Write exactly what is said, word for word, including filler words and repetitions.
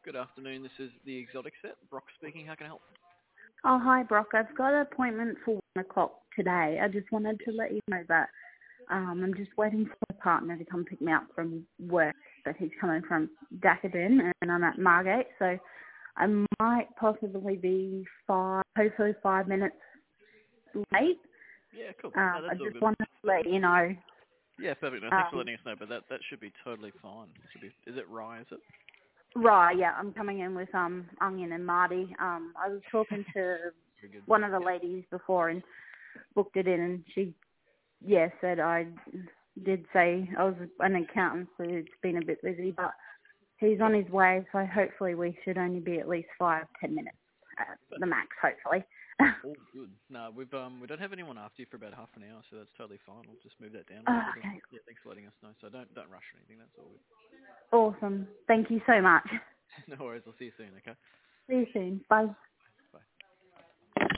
Good afternoon. This is the Exotic Set. Brock speaking. How can I help? Oh, hi, Brock. I've got an appointment for one o'clock today. I just wanted to let you know that um, I'm just waiting for my partner to come pick me up from work, but he's coming from Dacadin, and I'm at Margate, so I might possibly be five, hopefully five minutes late. Yeah, cool. Uh, No, I that's all just good. wanted to let you know. Yeah, perfect. No, thanks for Um, letting us know. But that that should be totally fine. Should be. Is it Rye? Is it? right, yeah, I'm coming in with um Onion and Marty. Um, I was talking to Very good. one of the Yeah. ladies before and booked it in, and she yeah, said I did say I was an accountant, so it's been a bit busy, but he's on Cool. his way, so hopefully we should only be at least five, ten minutes at the Perfect. max, hopefully. All good. No, we've um we don't have anyone after you for about half an hour, so that's totally fine. We'll just move that down a Oh, little bit. And okay, yeah, thanks for letting us know. So don't don't rush or anything. That's all good. awesome. Thank you so much. No worries. I'll see you soon. Okay. See you soon. Bye.